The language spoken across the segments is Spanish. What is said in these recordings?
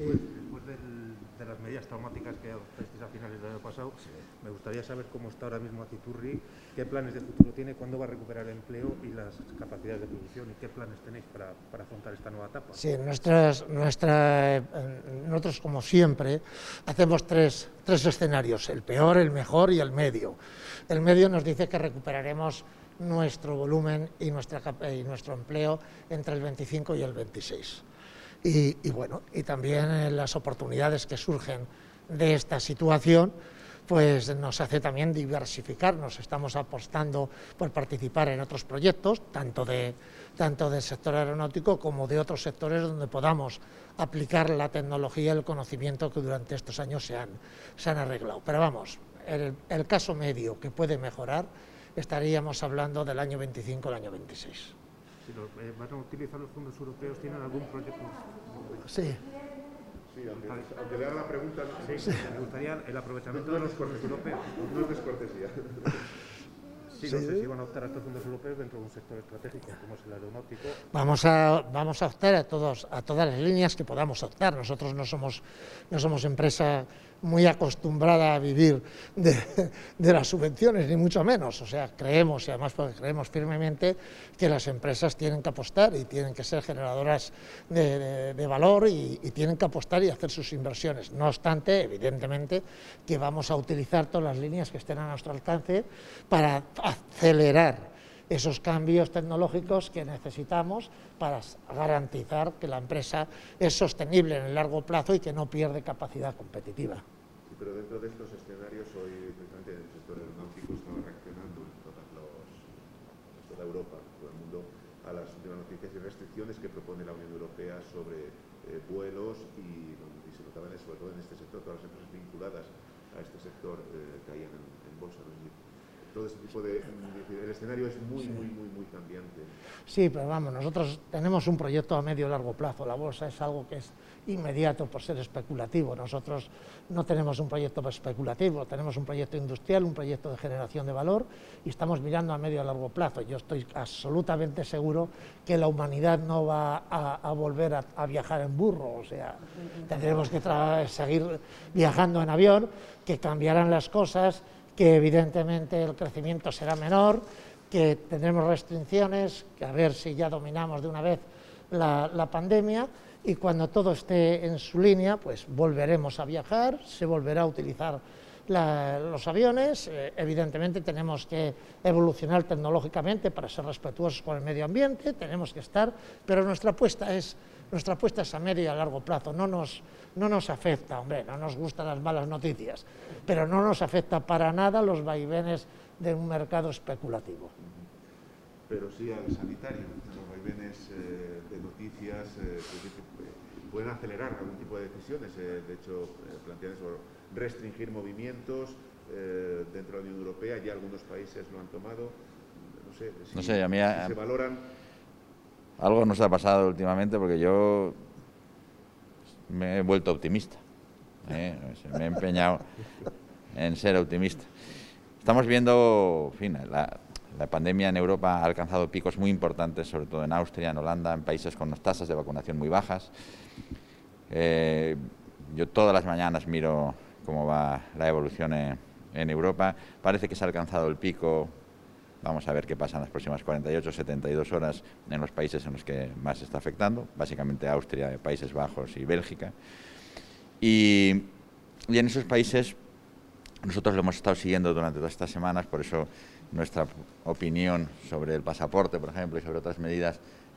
Después de las medidas traumáticas que adoptasteis a finales del año pasado, me gustaría saber cómo está ahora mismo Aciturri, qué planes de futuro tiene, cuándo va a recuperar el empleo y las capacidades de producción, y qué planes tenéis para afrontar esta nueva etapa. Sí, nosotros, como siempre, hacemos tres escenarios: el peor, el mejor y el medio. El medio nos dice que recuperaremos nuestro volumen y nuestro empleo entre el 25 y el 26. Y también las oportunidades que surgen de esta situación pues nos hace también diversificarnos. Estamos apostando por participar en otros proyectos, tanto del sector aeronáutico como de otros sectores donde podamos aplicar la tecnología y el conocimiento que durante estos años se han arreglado. Pero vamos, el caso medio que puede mejorar, estaríamos hablando del año 25 al año 26. Si van a utilizar los fondos europeos, ¿tienen algún proyecto? Sí. Sí, aunque le haga la pregunta, me gustaría el aprovechamiento de los fondos europeos. No es descortesía. Sí, no sé si van a optar a estos fondos europeos dentro de un sector estratégico como es el aeronáutico. Vamos a optar a todas las líneas que podamos optar. Nosotros no somos empresa muy acostumbrada a vivir de las subvenciones, ni mucho menos. O sea, creemos, y además porque creemos firmemente, que las empresas tienen que apostar y tienen que ser generadoras de valor y tienen que apostar y hacer sus inversiones. No obstante, evidentemente, que vamos a utilizar todas las líneas que estén a nuestro alcance para acelerar esos cambios tecnológicos que necesitamos para garantizar que la empresa es sostenible en el largo plazo y que no pierde capacidad competitiva. Sí, pero dentro de estos escenarios, hoy precisamente el sector aeronáutico estaba reaccionando en toda Europa, todo el mundo, a las últimas noticias y restricciones que propone la Unión Europea sobre vuelos y se notaban sobre todo en este sector, todas las empresas vinculadas a este sector caían en bolsa. Todo este tipo el escenario es muy cambiante. Sí, pero vamos, nosotros tenemos un proyecto a medio y largo plazo. La bolsa es algo que es inmediato por ser especulativo. Nosotros no tenemos un proyecto especulativo, tenemos un proyecto industrial, un proyecto de generación de valor y estamos mirando a medio y largo plazo. Yo estoy absolutamente seguro que la humanidad no va a volver a viajar en burro, o sea, tendremos que seguir viajando en avión, que cambiarán las cosas, que evidentemente el crecimiento será menor, que tendremos restricciones, que a ver si ya dominamos de una vez la pandemia, y cuando todo esté en su línea, pues volveremos a viajar, se volverá a utilizar los aviones. Evidentemente tenemos que evolucionar tecnológicamente para ser respetuosos con el medio ambiente, tenemos que estar, pero nuestra apuesta es a medio y a largo plazo. No nos afecta, hombre, no nos gustan las malas noticias, pero no nos afecta para nada los vaivenes de un mercado especulativo. Pero sí al sanitario, los vaivenes de noticias pueden acelerar algún tipo de decisiones. De hecho, plantean eso, restringir movimientos dentro de la Unión Europea, ya algunos países lo han tomado. No sé, a mí si se valoran. Algo nos ha pasado últimamente porque yo me he vuelto optimista, me he empeñado en ser optimista. Estamos viendo, en fin, la pandemia en Europa ha alcanzado picos muy importantes, sobre todo en Austria, en Holanda, en países con unas tasas de vacunación muy bajas. Yo todas las mañanas miro cómo va la evolución en Europa. Parece que se ha alcanzado el pico. Vamos a ver qué pasa en las próximas 48, 72 horas en los países en los que más se está afectando, básicamente Austria, Países Bajos y Bélgica. Y en esos países nosotros lo hemos estado siguiendo durante todas estas semanas, por eso nuestra opinión sobre el pasaporte, por ejemplo, y sobre otras medidas,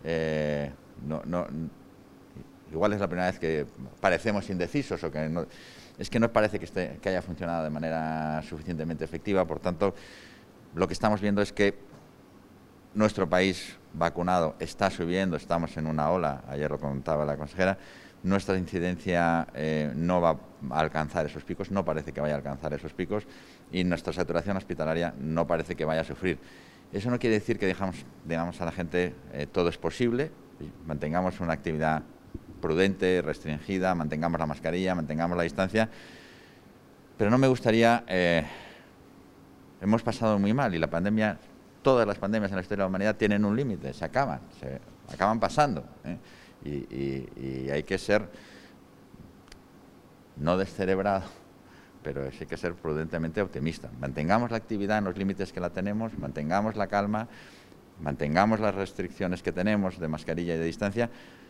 igual es la primera vez que parecemos indecisos o que no nos parece que haya funcionado de manera suficientemente efectiva. Por tanto, lo que estamos viendo es que nuestro país vacunado está subiendo, estamos en una ola, ayer lo contaba la consejera, nuestra incidencia no va a alcanzar esos picos, no parece que vaya a alcanzar esos picos, y nuestra saturación hospitalaria no parece que vaya a sufrir. Eso no quiere decir que digamos a la gente todo es posible, mantengamos una actividad prudente, restringida, mantengamos la mascarilla, mantengamos la distancia, pero no me gustaría... hemos pasado muy mal y la pandemia, todas las pandemias en la historia de la humanidad tienen un límite, se acaban pasando, Y hay que ser no descerebrado, pero sí hay que ser prudentemente optimista. Mantengamos la actividad en los límites que la tenemos, mantengamos la calma, mantengamos las restricciones que tenemos de mascarilla y de distancia,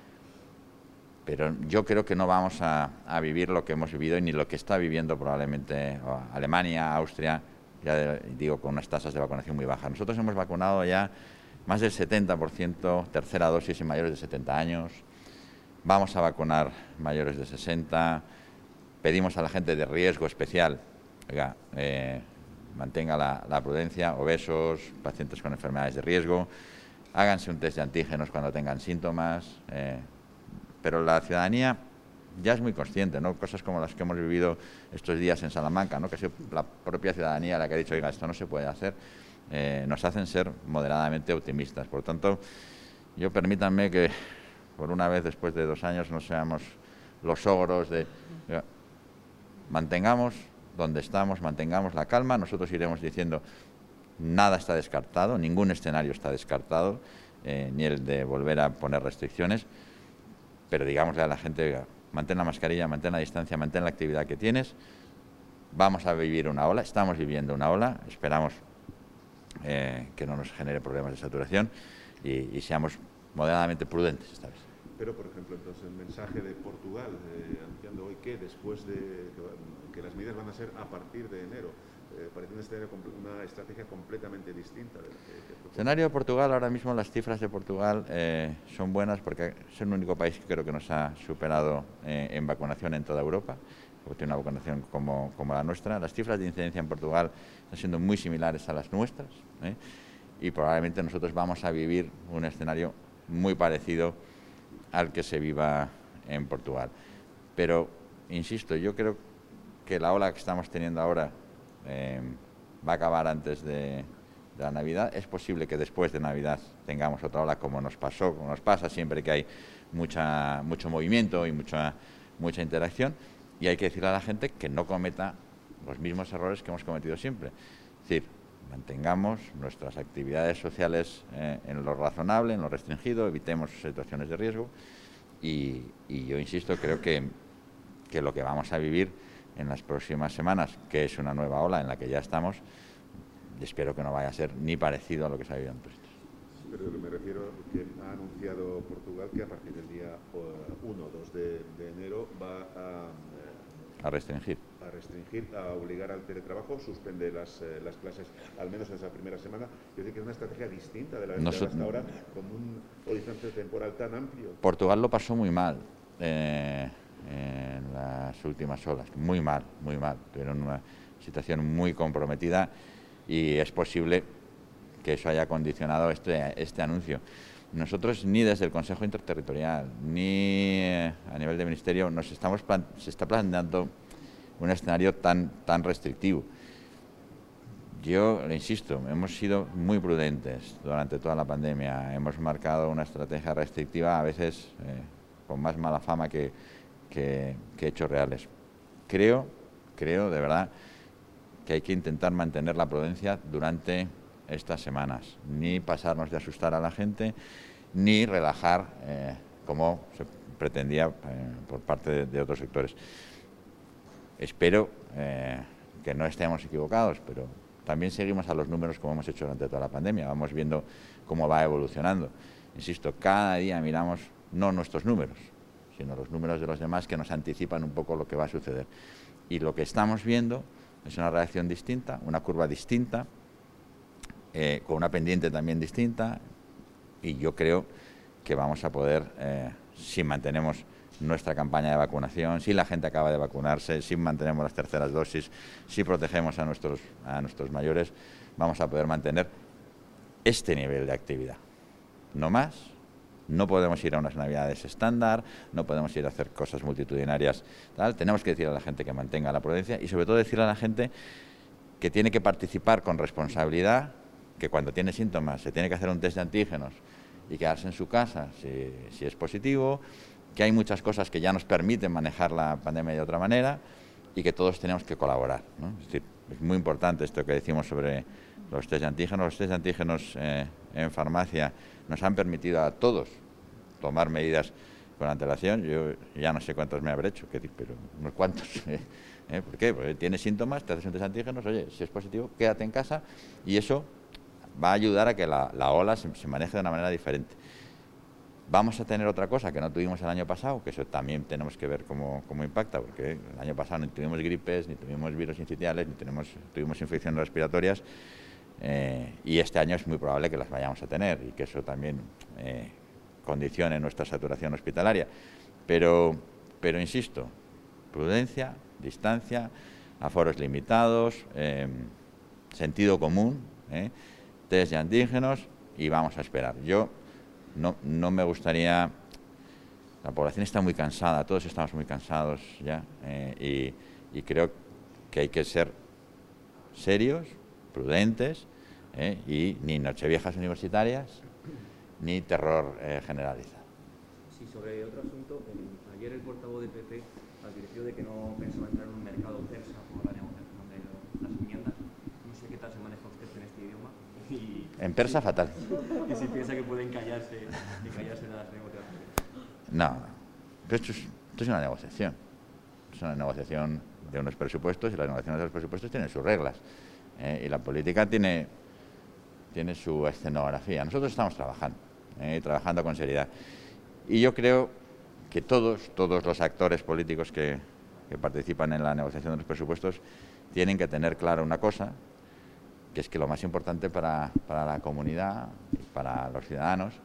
pero yo creo que no vamos a vivir lo que hemos vivido y ni lo que está viviendo probablemente Alemania, Austria, ya digo, con unas tasas de vacunación muy bajas. Nosotros hemos vacunado ya más del 70%, tercera dosis en mayores de 70 años, vamos a vacunar mayores de 60, pedimos a la gente de riesgo especial, oiga, mantenga la prudencia, obesos, pacientes con enfermedades de riesgo, háganse un test de antígenos cuando tengan síntomas, pero la ciudadanía ya es muy consciente, ¿no? Cosas como las que hemos vivido estos días en Salamanca, ¿no? Que ha sido la propia ciudadanía la que ha dicho, oiga, esto no se puede hacer, nos hacen ser moderadamente optimistas. Por tanto, yo permítanme que por una vez después de 2 años no seamos los ogros de... Oiga, mantengamos donde estamos, mantengamos la calma, nosotros iremos diciendo nada está descartado, ningún escenario está descartado, ni el de volver a poner restricciones, pero digámosle a la gente, oiga, mantén la mascarilla, mantén la distancia, mantén la actividad que tienes, vamos a vivir una ola, estamos viviendo una ola, esperamos que no nos genere problemas de saturación y seamos moderadamente prudentes esta vez. Pero, por ejemplo, entonces el mensaje de Portugal, anunciando hoy que después de que las medidas van a ser a partir de enero, parece una estrategia completamente distinta de la que el escenario de Portugal, ahora mismo las cifras de Portugal son buenas porque es el único país que creo que nos ha superado en vacunación en toda Europa, porque tiene una vacunación como la nuestra. Las cifras de incidencia en Portugal están siendo muy similares a las nuestras, y probablemente nosotros vamos a vivir un escenario muy parecido al que se viva en Portugal. Pero, insisto, yo creo que la ola que estamos teniendo ahora va a acabar antes de la Navidad. Es posible que después de Navidad tengamos otra ola como nos pasa siempre que hay mucho movimiento y mucha interacción, y hay que decirle a la gente que no cometa los mismos errores que hemos cometido siempre. Es decir, mantengamos nuestras actividades sociales en lo razonable, en lo restringido, evitemos situaciones de riesgo y yo insisto, creo que lo que vamos a vivir en las próximas semanas, que es una nueva ola en la que ya estamos, espero que no vaya a ser ni parecido a lo que se ha vivido antes. Pero me refiero que ha anunciado Portugal que a partir del día 1 o 2 de enero va a restringir, a obligar al teletrabajo, suspende las clases, al menos en esa primera semana. Yo creo que es una estrategia distinta de la de hasta ahora, con un horizonte temporal tan amplio. Portugal lo pasó muy mal en las últimas olas, muy mal, tuvieron una situación muy comprometida y es posible que eso haya condicionado este anuncio. Nosotros ni desde el Consejo Interterritorial ni a nivel de Ministerio se está planteando un escenario tan restrictivo. Yo le insisto, hemos sido muy prudentes durante toda la pandemia, hemos marcado una estrategia restrictiva a veces con más mala fama que hechos reales. Creo de verdad que hay que intentar mantener la prudencia durante estas semanas, ni pasarnos de asustar a la gente, ni relajar como se pretendía por parte de otros sectores. Espero que no estemos equivocados, pero también seguimos a los números como hemos hecho durante toda la pandemia, vamos viendo cómo va evolucionando. Insisto, cada día miramos no nuestros números, sino los números de los demás que nos anticipan un poco lo que va a suceder. Y lo que estamos viendo es una reacción distinta, una curva distinta, con una pendiente también distinta, y yo creo que vamos a poder, si mantenemos nuestra campaña de vacunación, si la gente acaba de vacunarse, si mantenemos las terceras dosis, si protegemos a nuestros mayores, vamos a poder mantener este nivel de actividad. No más, no podemos ir a unas navidades estándar, no podemos ir a hacer cosas multitudinarias, tal. Tenemos que decir a la gente que mantenga la prudencia y sobre todo decirle a la gente que tiene que participar con responsabilidad, que cuando tiene síntomas se tiene que hacer un test de antígenos y quedarse en su casa si es positivo, que hay muchas cosas que ya nos permiten manejar la pandemia de otra manera y que todos tenemos que colaborar, ¿no? Es decir, es muy importante esto que decimos sobre los test de antígenos. Los test de antígenos en farmacia nos han permitido a todos tomar medidas con antelación. Yo ya no sé cuántos me habré hecho, pero unos cuantos. ¿Por qué? Porque tienes síntomas, te haces un test de antígenos, oye, si es positivo, quédate en casa, y eso va a ayudar a que la ola se maneje de una manera diferente. Vamos a tener otra cosa que no tuvimos el año pasado, que eso también tenemos que ver cómo impacta, porque el año pasado ni tuvimos gripes, ni tuvimos virus sincitiales, ni tuvimos infecciones respiratorias, y este año es muy probable que las vayamos a tener, y que eso también condicione nuestra saturación hospitalaria. Pero insisto, prudencia, distancia, aforos limitados, sentido común, test de antígenos, y vamos a esperar. Yo no me gustaría... La población está muy cansada, todos estamos muy cansados ya, y creo que hay que ser serios, prudentes, y ni nocheviejas universitarias, ni terror generalizado. Sí, sobre otro asunto, ayer el portavoz de PP advirtió de que no pensaba entrar en un mercado persa por la negociación de las enmiendas. No sé qué tal se maneja usted en este idioma. En persa, fatal. Y si piensa que pueden callarse las negociaciones. No, pero esto es una negociación. Es una negociación de unos presupuestos, y las negociaciones de los presupuestos tienen sus reglas. Y la política tiene su escenografía. Nosotros estamos trabajando con seriedad. Y yo creo que todos los actores políticos que participan en la negociación de los presupuestos tienen que tener claro una cosa, que es que lo más importante para la comunidad, para los ciudadanos,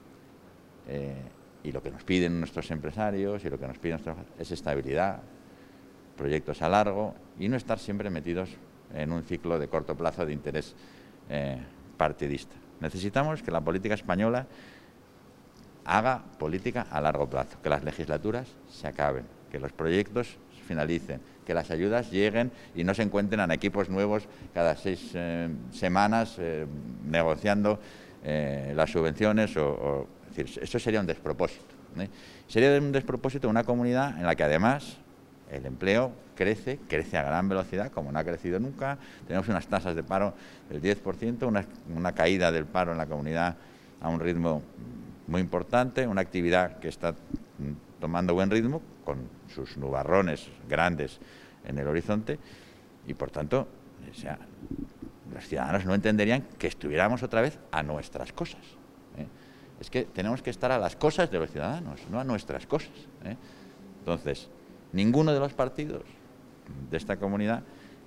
y lo que nos piden nuestros empresarios y lo que nos piden es estabilidad, proyectos a largo, y no estar siempre metidos en un ciclo de corto plazo de interés partidista. Necesitamos que la política española haga política a largo plazo, que las legislaturas se acaben, que los proyectos finalicen, que las ayudas lleguen y no se encuentren en equipos nuevos cada 6 semanas negociando las subvenciones. Es decir, eso sería un despropósito. Sería un despropósito una comunidad en la que además el empleo crece a gran velocidad, como no ha crecido nunca. Tenemos unas tasas de paro del 10%, una caída del paro en la comunidad a un ritmo muy importante, una actividad que está tomando buen ritmo, con sus nubarrones grandes en el horizonte, y por tanto, los ciudadanos no entenderían que estuviéramos otra vez a nuestras cosas. Es que tenemos que estar a las cosas de los ciudadanos, no a nuestras cosas. Entonces, ninguno de los partidos de esta comunidad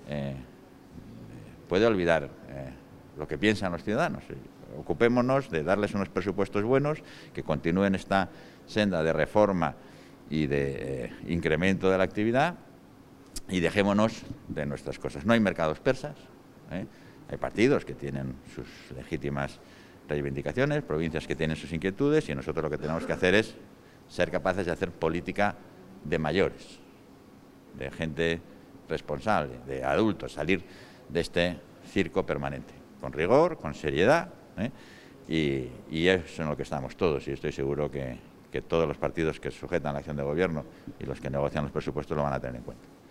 puede olvidar lo que piensan los ciudadanos. Ocupémonos de darles unos presupuestos buenos, que continúen esta senda de reforma y de incremento de la actividad, y dejémonos de nuestras cosas. No hay mercados persas, hay partidos que tienen sus legítimas reivindicaciones, provincias que tienen sus inquietudes, y nosotros lo que tenemos que hacer es ser capaces de hacer política de mayores, de gente responsable, de adultos, salir de este circo permanente, con rigor, con seriedad, y eso es en lo que estamos todos, y estoy seguro que todos los partidos que sujetan la acción de gobierno y los que negocian los presupuestos lo van a tener en cuenta.